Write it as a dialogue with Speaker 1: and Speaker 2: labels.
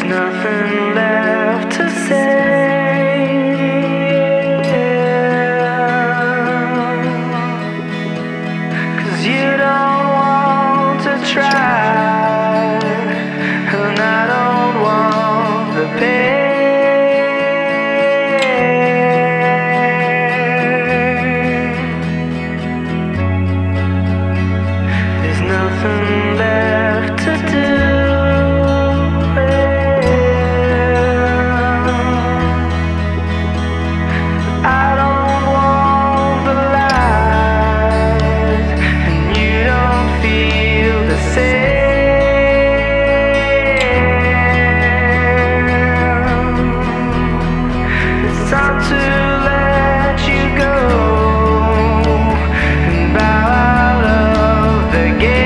Speaker 1: nothing left to say. 'Cause you don't want to try.